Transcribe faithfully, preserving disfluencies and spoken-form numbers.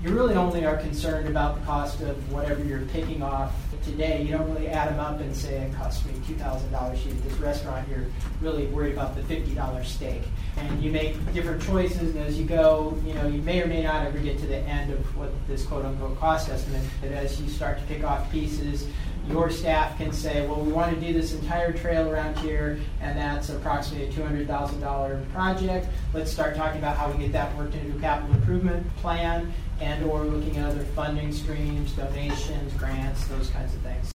you really only are concerned about the cost of whatever you're picking off today. You don't really add them up and say it cost me two thousand dollars to eat at this restaurant. You're really worried about the fifty dollars steak. And you make different choices, and as you go, you know, you may or may not ever get to the end of what this quote-unquote cost estimate. But as you start to pick off pieces, your staff can say, well, we want to do this entire trail around here, and that's approximately a two hundred thousand dollars project. Let's start talking about how we get that worked into a capital improvement plan, and or looking at other funding streams, donations, grants, those kinds of things.